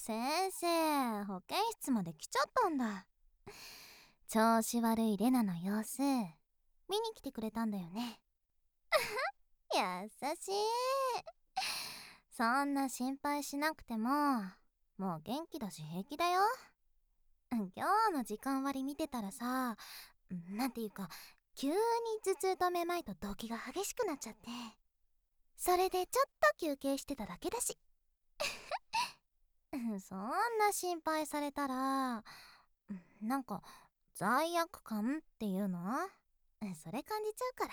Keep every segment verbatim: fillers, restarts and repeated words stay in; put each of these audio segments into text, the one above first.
先生、保健室まで来ちゃったんだ。調子悪いレナの様子見に来てくれたんだよね。優しい。そんな心配しなくてももう元気だし平気だよ。今日の時間割見てたらさ、なんていうか急に頭痛とめまいと動悸が激しくなっちゃって、それでちょっと休憩してただけだし。そんな心配されたらなんか罪悪感っていうのそれ感じちゃうから。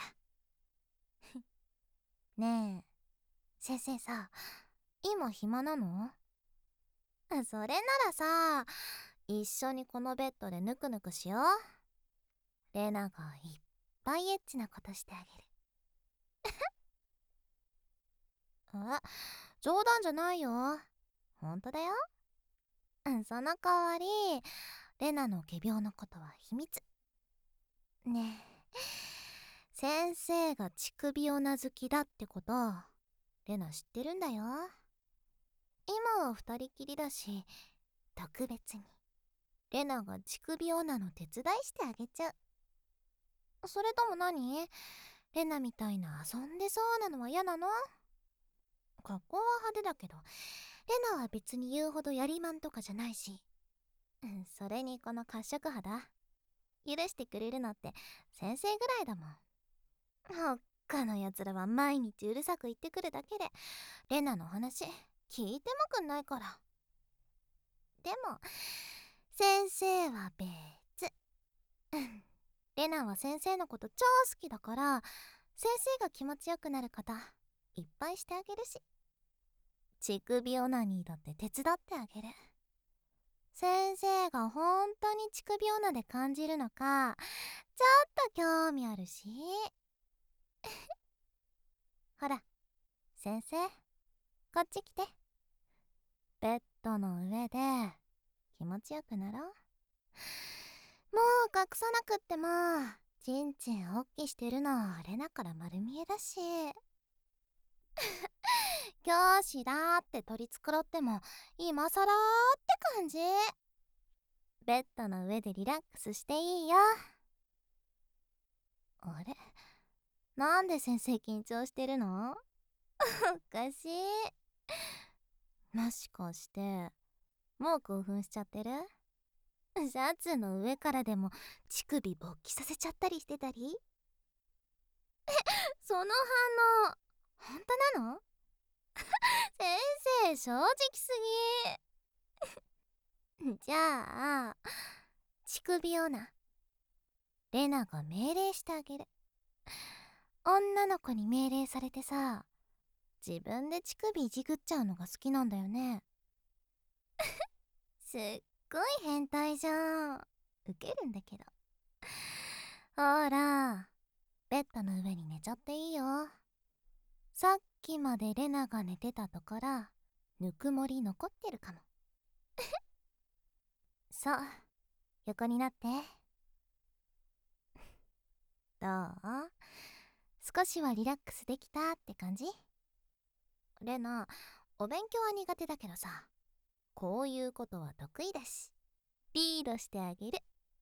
ねえ先生さ、今暇なの？それならさ、一緒にこのベッドでぬくぬくしよう。レナがいっぱいエッチなことしてあげる。え、冗談じゃないよ。ほんとだよ。その代わりレナの仮病のことは秘密。ねえ、先生が乳首女好きだってことレナ知ってるんだよ。今は二人きりだし、特別にレナが乳首女の手伝いしてあげちゃう。それとも何？レナみたいな遊んでそうなのは嫌なの？格好は派手だけどレナは別に言うほどやりまんとかじゃないし、それにこの褐色肌許してくれるのって先生ぐらいだもん。他のやつらは毎日うるさく言ってくるだけでレナの話聞いてもくんないから。でも先生は別。レナは先生のこと超好きだから先生が気持ちよくなることいっぱいしてあげるし、乳首オナニーだって手伝ってあげる。先生が本当に乳首オナで感じるのかちょっと興味あるし。ほら先生、こっち来て。ベッドの上で気持ちよくなろう。もう隠さなくってもちんちんおっきしてるのレナから丸見えだし。教師だって取り繕っても今さらって感じ。ベッドの上でリラックスしていいよ。あれ、なんで先生緊張してるの？おかしい。もしかしてもう興奮しちゃってる？シャツの上からでも乳首勃起させちゃったりしてたり？え、その反応本当なの？先生正直すぎ。じゃあ乳首オナレナが命令してあげる。女の子に命令されてさ、自分で乳首いじくっちゃうのが好きなんだよね。すっごい変態じゃん。ウケるんだけど。ほらベッドの上に寝ちゃっていいよ。さっきまでレナが寝てたところぬくもり残ってるかも。そう、横になって。どう？少しはリラックスできたって感じ？レナ、お勉強は苦手だけどさ、こういうことは得意だしリードしてあげる。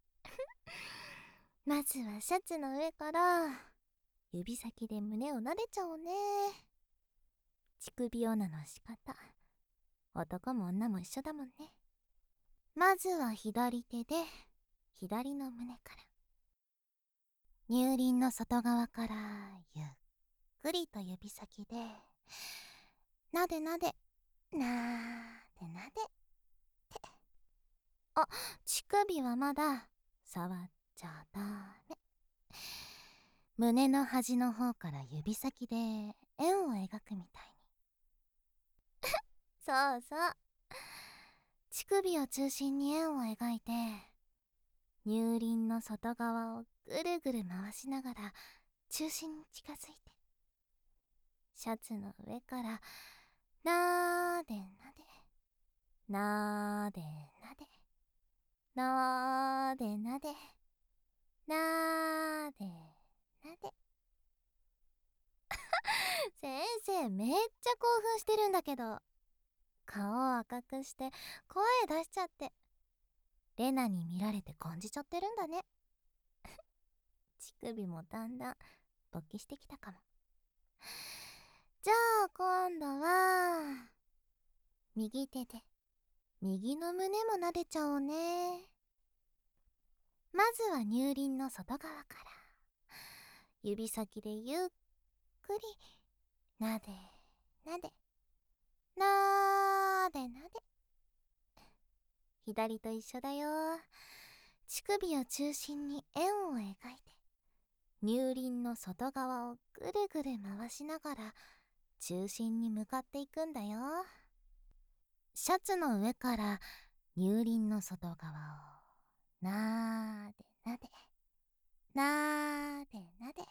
まずはシャツの上から指先で胸を撫でちゃおうね。乳首オナの仕方男も女も一緒だもんね。まずは左手で左の胸から乳輪の外側からゆっくりと指先でなでなでなーでなでって。あ、乳首はまだ触っちゃダメ。胸の端の方から指先で円を描くみたいに。そうそう、乳首を中心に円を描いて乳輪の外側をぐるぐる回しながら中心に近づいて、シャツの上からなーでなでなーでなでなーでなでなーでなで。先生めっちゃ興奮してるんだけど、顔赤くして声出しちゃって、レナに見られて感じちゃってるんだね。乳首もだんだん勃起してきたかも。じゃあ今度は右手で右の胸も撫でちゃおうね。まずは乳輪の外側から指先でゆっくりなでなでなーでなで。左と一緒だよ。乳首を中心に円を描いて乳輪の外側をぐるぐる回しながら中心に向かっていくんだよ。シャツの上から乳輪の外側をなーでなでなーでなで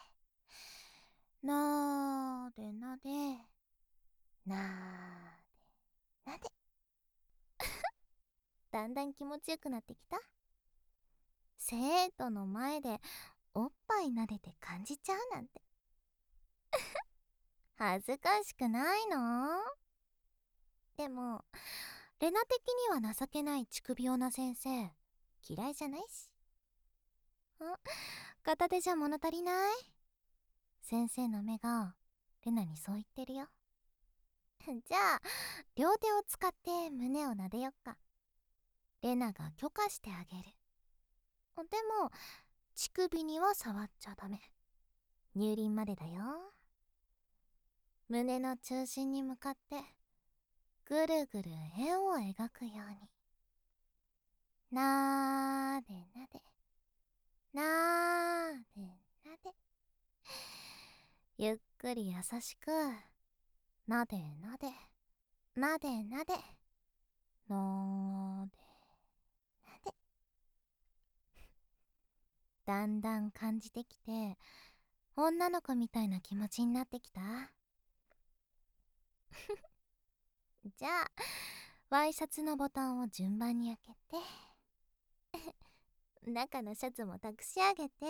なーでなでなーでなで。だんだん気持ちよくなってきた。生徒の前でおっぱい撫でて感じちゃうなんて恥ずかしくないの？でもレナ的には情けない乳首女先生嫌いじゃないし。ん？片手じゃ物足りない？先生の目がレナにそう言ってるよ。じゃあ両手を使って胸を撫でよっか。レナが許可してあげる。でも乳首には触っちゃダメ。乳輪までだよ。胸の中心に向かってぐるぐる円を描くようになーでなでなーでなで、ゆっくり優しくなでなでなでなでなでなで。だんだん感じてきて女の子みたいな気持ちになってきた。じゃあワイシャツのボタンを順番に開けて中のシャツも託し上げて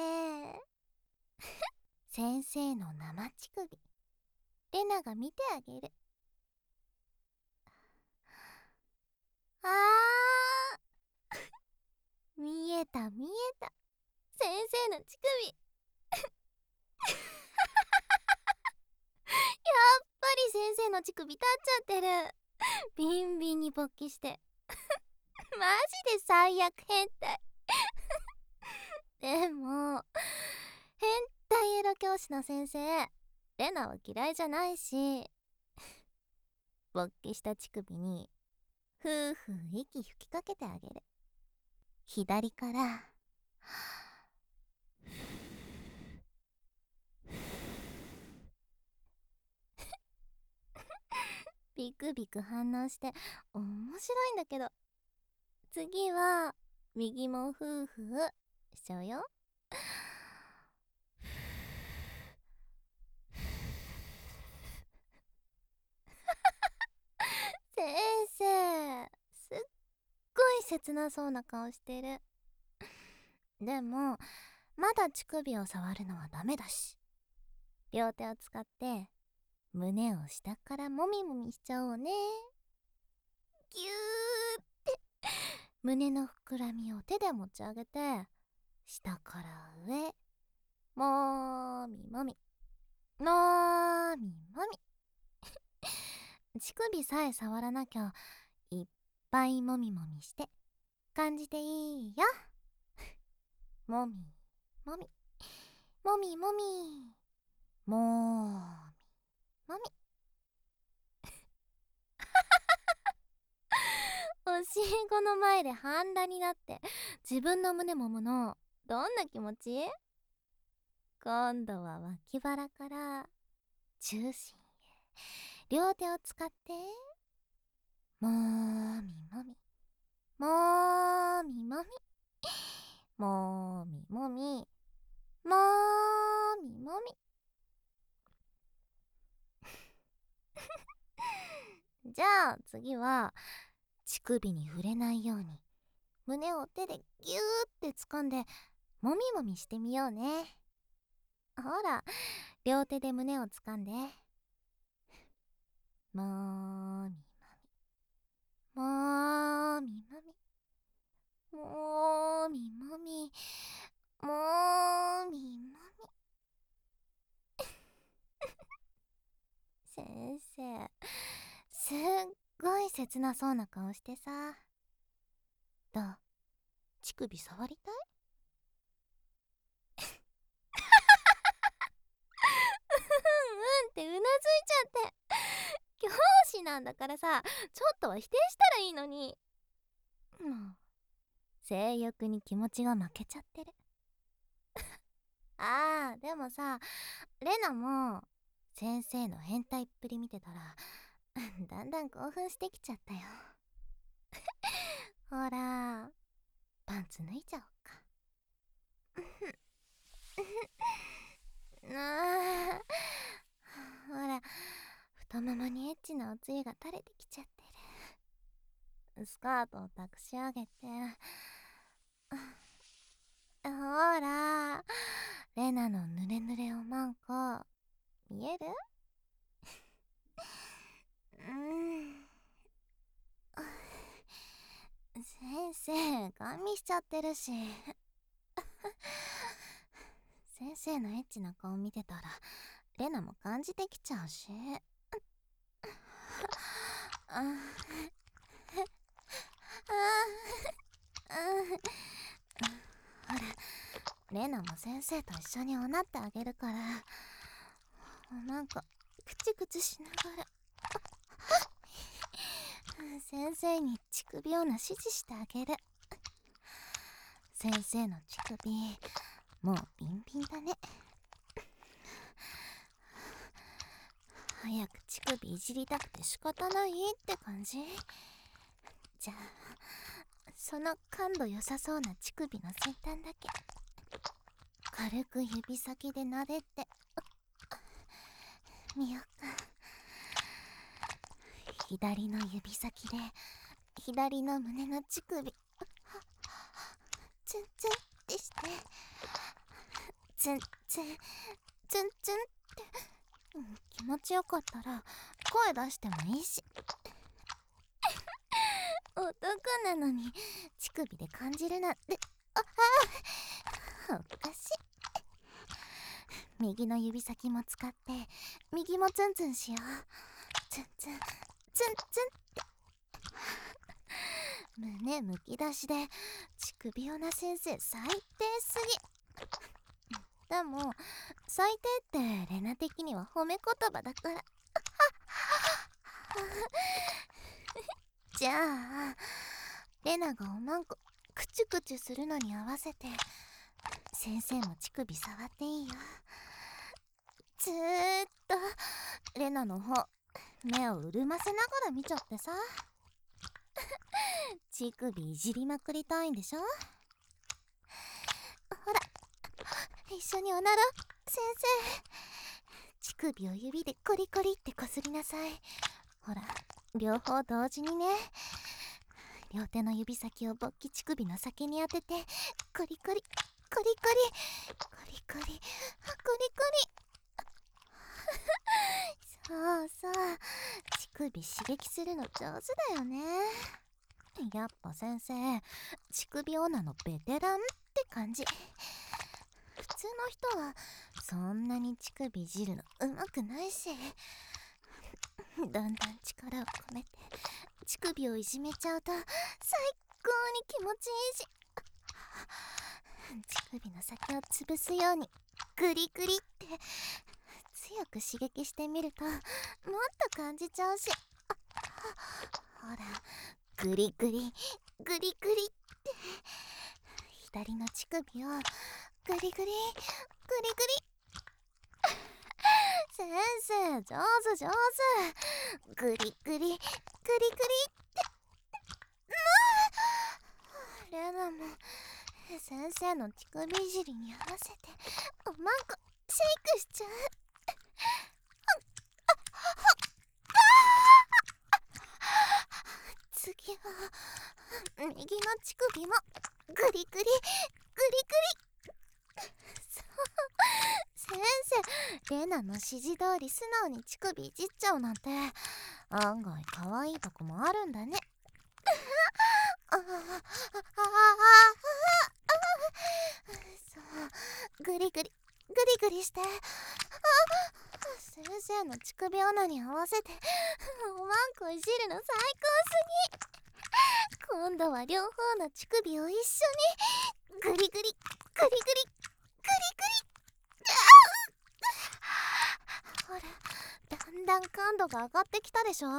先生の生乳首レナが見てあげる。あー見えた見えた、先生の乳首やっぱり先生の乳首立っちゃってる。ビンビンに勃起してマジで最悪変態でも変態エロ教師の先生レナは嫌いじゃないし、勃起した乳首にふうふう息吹きかけてあげる。左からビクビク反応して面白いんだけど、次は右もフーフーしちゃうよ。先生すっごい切なそうな顔してる。でもまだ乳首を触るのはダメだし、両手を使って胸を下からもみもみしちゃおうね。ぎゅーって胸の膨らみを手で持ち上げて下から上もみもみもみもみ乳首さえ触らなきゃいっぱいもみもみして感じていいよ。もみもみもみもみもみもみおしんこの前で半裸になって自分の胸もむのどんな気持ち？今度は脇腹から中心へ両手を使ってもみもみもみもみもみもみもみもみじゃあ次は乳首に触れないように胸を手でギューって掴んでもみもみしてみようね。ほら両手で胸を掴んでもみもみもみもみもみもみ。先生、すっごい切なそうな顔してさ。どう？乳首触りたい？うんうんってうなずいちゃって。教師なんだからさ、ちょっとは否定したらいいのに。もう性欲に気持ちが負けちゃってる。あーでもさ、レナも先生の変態っぷり見てたらだんだん興奮してきちゃったよ。ほら、パンツ脱いじゃおうか。あーほら、太ももにエッチなおつゆが垂れてきちゃってる。スカートをたくし上げて、ほら、レナのぬれぬれおまんこ見える？うん。先生ガン見しちゃってるし。先生のエッチな顔見てたらレナも感じてきちゃうし。ああほら、レナも先生と一緒におなってあげるから、なんかクチクチしながら先生に乳首をな指示してあげる。先生の乳首もうビンビンだね。早く乳首いじりたくて仕方ないって感じ。じゃあその感度良さそうな乳首の先端だけ軽く指先で撫でてみようか。左の指先で左の胸の乳首ツンツンってして、ツンツンツンツンって、うん、気持ちよかったら声出してもいいし。男なのに乳首で感じるなんて、ああおかしい。右の指先も使って右もツンツンしよう。ツンツンツンツンって胸むき出しで乳首をな先生最低すぎ。でも最低ってレナ的には褒め言葉だからじゃあレナがおまんこクチュクチュするのに合わせて先生も乳首触っていいよ。ずーっとレナの方目を潤ませながら見ちゃってさ。乳首いじりまくりたいんでしょ。ほら一緒におなろう。先生乳首を指でコリコリってこすりなさい。ほら両方同時にね。両手の指先を勃起乳首の先に当ててコリコリコリコリコリコリコリコリそうそう、乳首刺激するの上手だよね。やっぱ先生乳首オナのベテランって感じ。普通の人はそんなに乳首いじるのうまくないし、だんだん力を込めて乳首をいじめちゃうと最高に気持ちいいし、乳首の先を潰すようにグリグリって強く刺激してみるともっと感じちゃうし、ほらグリグリグリグリって左の乳首をグリグリグリグリ先生上手上手、グリグリグリグリってレナも先生の乳首いじりに合わせておまんこシェイクしちゃう。次は右の乳首もグリグリグリグリ。そう先生レナの指示通り素直に乳首いじっちゃうなんて案外可愛いとこもあるんだね。ああああグリグリグリグリして、あ、先生の乳首穴に合わせておまんこいじるの最高すぎ。今度は両方の乳首を一緒にグリグリグリグリグリグリグリ。ほら、だんだん感度が上がってきたでしょ。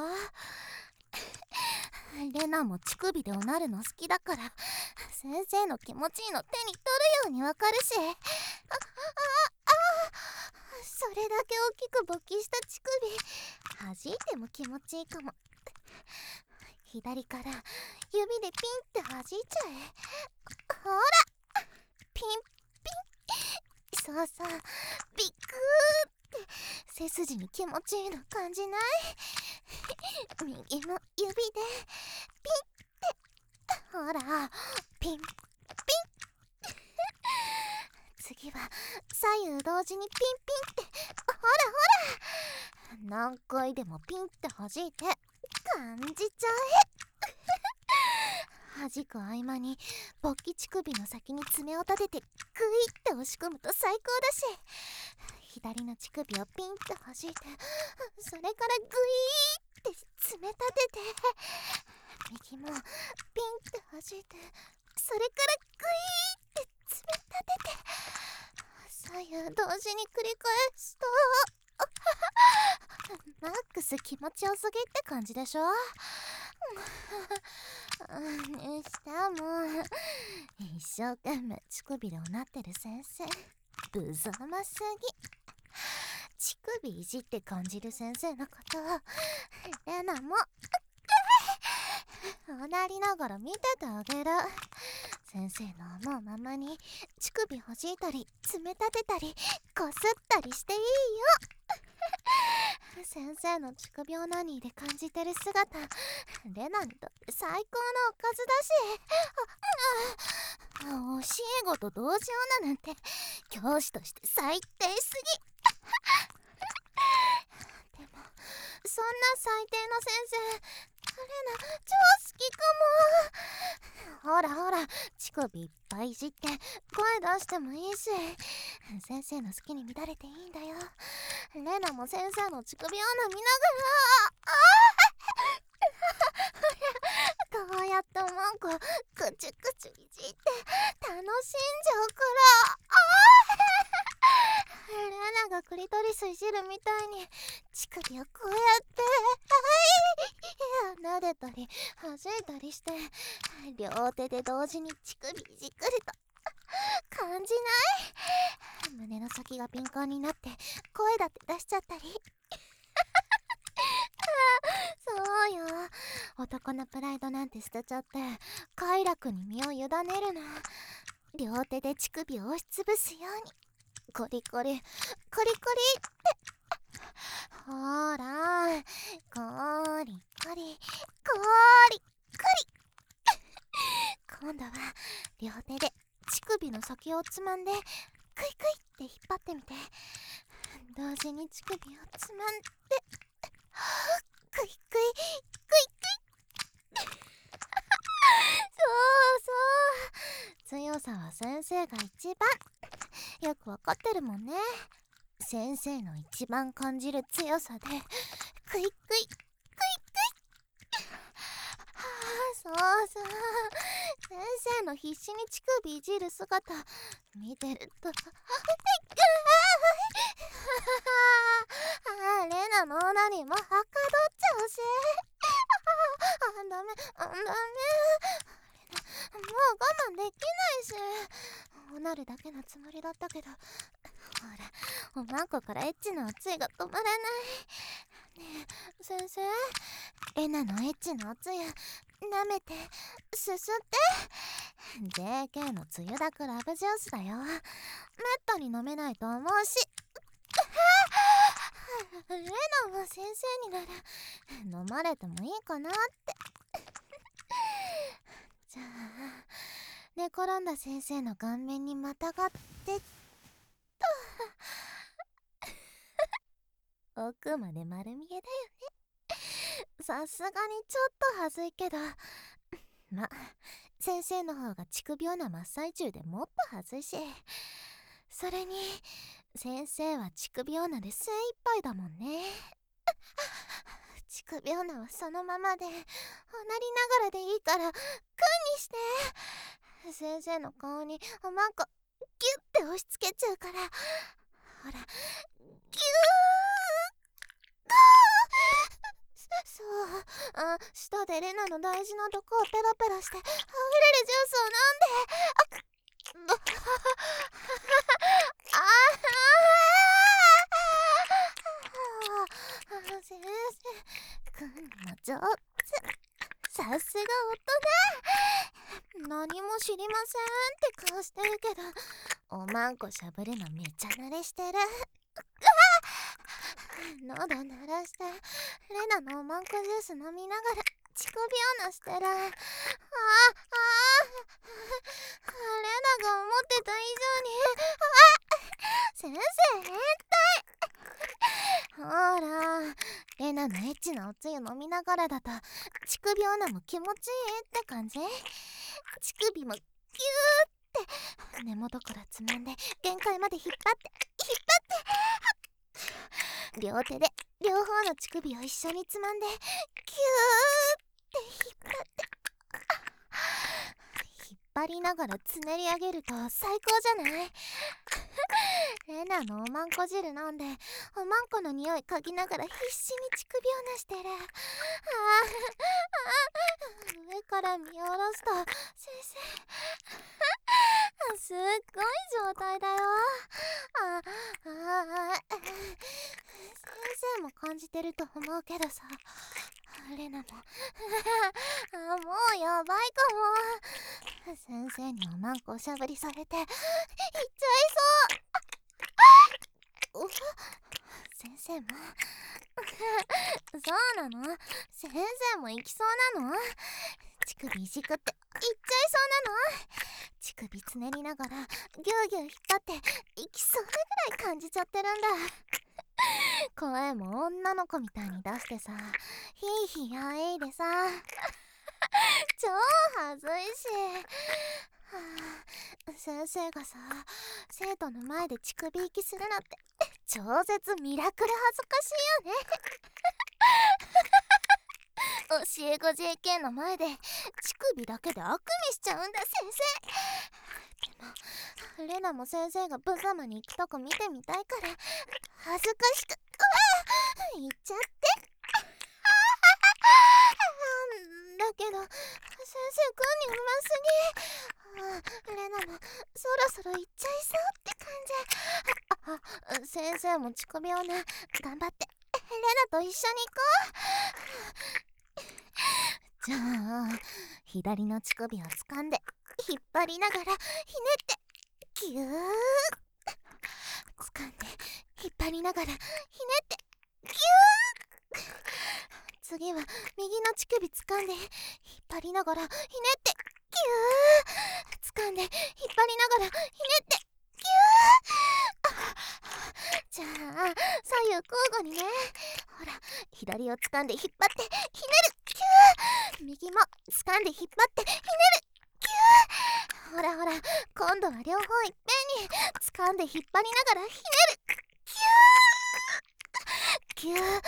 レナも乳首でおなるの好きだから、先生の気持ちいいの手に取るようにわかるし、あ、あ、あ、それだけ大きく勃起した乳首、弾いても気持ちいいかも。左から指でピンって弾いちゃえ。ほら、ピンピン。そうそう、ビックーって背筋に気持ちいいの感じない？右も指でピンって、ほら、ピンピン。次は左右同時にピンピンって、ほらほら、何回でもピンって弾いて感じちゃえ。弾く合間に勃起乳首の先に爪を立ててグイって押し込むと最高だし、左の乳首をピンって弾いて、それからグイーって爪立てて、右もピンって弾いて、それからグイーって爪立てて、左右同時に繰り返すとマックス気持ちよすぎって感じでしょ。にしても一生懸命乳首でおなってる先生、無様すぎ。乳首いじって感じる先生のことをレナもおなりながら見ててあげる。先生の思うままに乳首弾いたり爪立てたりこすったりしていいよ。先生の乳首オナニーで感じてる姿、レナにとって最高のおかずだし、あ、あ、お仕事同時オナなんて教師として最低すぎ。でもそんな最低の先生、レナ超好きかも。ほらほら、乳首いっぱいいじって声出してもいいし、先生の好きに乱れていいんだよ。レナも先生の乳首穴見ながら、こうやっておまんこくちゅくちゅいじって楽しんじゃうから、レナがクリトリスいじるみたいに乳首をこうやって撫でたり弾いたりして、両手で同時に乳首いじくると感じない？胸の先が敏感になって声だって出しちゃったり。そうよ、男のプライドなんて捨てちゃって快楽に身を委ねるの。両手で乳首を押しつぶすようにコリコリコリコリって、ほら、コリコリコリコリ。今度は両手で乳首の先をつまんでクイクイって引っ張ってみて、同時に乳首をつまんでクイクイクイクイ。そうそう、強さは先生が一番よくわかってるもんね。先生の一番感じる強さでクイクイクイクイ。そうそう、先生の必死に乳首いじる姿見てるとあ、レナのオナニーもはかどっちゃうし、あ、ダメダメ、もう我慢できないし、おなるだけのつもりだったけど、ほら、おまんこからエッチの熱いが止まらない。ねえ先生、レナのエッチのおつゆ舐めてすすって。 ジェーケー のつゆだくラブジュースだよ。めったに飲めないと思うしレナも先生になら飲まれてもいいかなってじゃあ寝転んだ先生の顔面にまたがってっと奥まで丸見えだよね。さすがにちょっとはずいけど、ま、先生の方が乳首穴真っ最中でもっとはずいし、 それに先生は乳首女で精一杯だもんね。乳首女はそのままで、おなりながらでいいから、クンにして。先生の顔におまんこギュッて押し付けちゃうから、ほら、ギューそう、あ、舌でレナの大事なとこをペロペロして溢れるジュースを飲んで、あっ、ああ先生、くんも上手。さすが大人。何も知りませんって顔してるけど、おまんこしゃぶるのめっちゃ慣れしてる。喉鳴らしてレナのおまんこジュース飲みながら乳首女してる。ああ、ああ、レナが思ってた以上に、あ、先生変態。ほら、レナのエッチなおつゆ飲みながらだと乳首女も気持ちいいって感じ。乳首もギューって根元からつまんで限界まで引っ張って引っ張って両手で両方の乳首を一緒につまんでギューって引っ張って引っ張りながらつねり上げると最高じゃない？レナのおまんこ汁飲んでおまんこの匂い嗅ぎながら必死に乳首女してる。ああ、上から見下ろすと先生すっごい状態だよ。ああ、先生も感じてると思うけどさ、レナもあ、もうやばいかも。先生におまんこおしゃぶりされていっちゃいそう。先生もそうなの？先生も行きそうなの？乳首いじくっていっちゃいそうなの？乳首つねりながらギューギュー引っ張っていきそうなぐらい感じちゃってるんだ。声も女の子みたいに出してさ、ヒーヒーあえいでさ超はずいし、はあ、先生がさ生徒の前で乳首息するなんて超絶ミラクル恥ずかしいよね。教え子 ジェーケー の前で乳首だけであくびしちゃうんだ先生。でもレナも先生が無様に行くとこ見てみたいから恥ずかしくうわ行っちゃってだけど先生くんにうますぎ。レナもそろそろ行っちゃいそうって感じ。あ、あ、先生も乳首をね頑張ってレナと一緒に行こう。じゃあ左の乳首を掴んで引っ張りながらひねってギュー掴んで引っ張りながらひねってギュー次は右の乳首掴んで引っ張りながらひねってギュー掴んで引っ張りながらひねってギューじゃあ左右交互にね。ほら左を掴んで引っ張ってひねるギュー右も掴んで引っ張ってひねるギューほらほら今度は両方いっぺんに掴んで引っ張りながらひねるギューギューギュー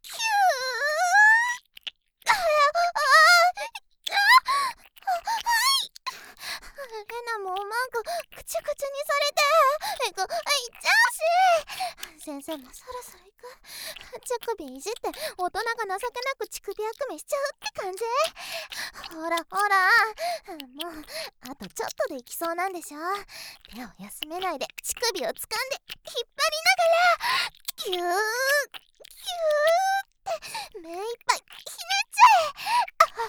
ああレナもおまんこくちゅくちゅにされてえこいっちゃうし、先生もそろそろ行く。乳首いじって大人が情けなく乳首あくびしちゃうって感じ。ほらほらもうあとちょっとで行きそうなんでしょ。手を休めないで乳首を掴んで引っ張りながらギューギューって目いっぱいひねっちゃえ。あ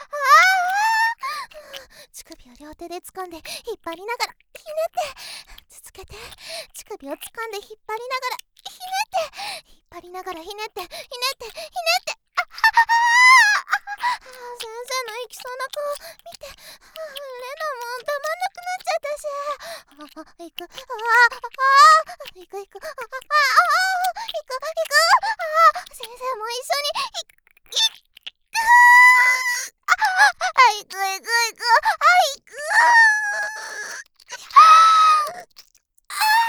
あ乳首を両手で掴んで引っ張りながらひねって続けて乳首を掴んで引っ張りながらひねって引っ張りながらひねってひねってひねってああ先生の行きそうな顔見てレナも黙んなくなっちゃったしああ行くああ行く行くああ行く行くああ先生も一緒に行くあ行く行く行くあ行くあ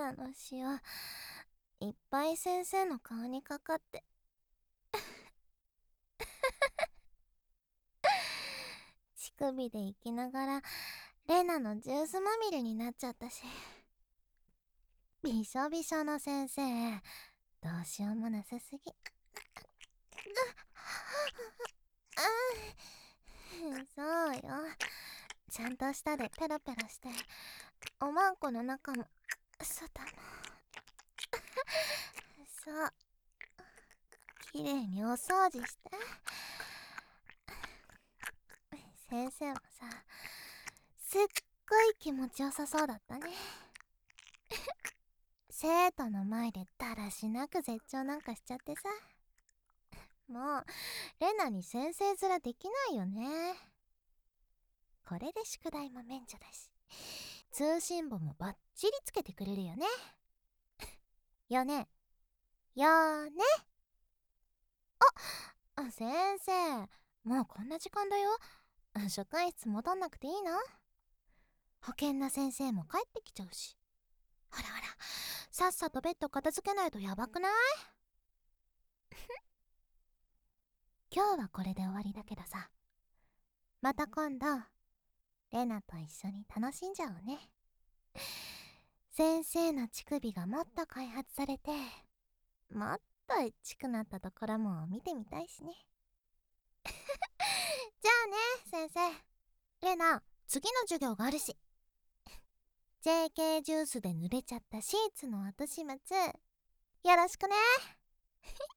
ナの塩いっぱい先生の顔にかかって乳首で行きながらレナのジュースまみれになっちゃったし、びしょびしょの先生どうしようもなさすぎ。そうよ、ちゃんと舌でペロペロしておまんこの中も外もそうきれいにお掃除して。先生もさ、すっごい気持ちよさそうだったね。生徒の前でだらしなく絶頂なんかしちゃってさ、もうレナに先生面できないよね。これで宿題も免除だし、通信簿もバッチリつけてくれるよね。よねよね。あ、先生、もうこんな時間だよ。職員室戻んなくていいの？保健の先生も帰ってきちゃうし。ほらほら、さっさとベッド片付けないとやばくない？今日はこれで終わりだけどさ、また今度レナと一緒に楽しんじゃおうね。先生の乳首がもっと開発されて、もっとエッチくなったところも見てみたいしね。じゃあね先生、レナ次の授業があるし。 ジェーケー ジュースで濡れちゃったシーツの後始末よろしくね。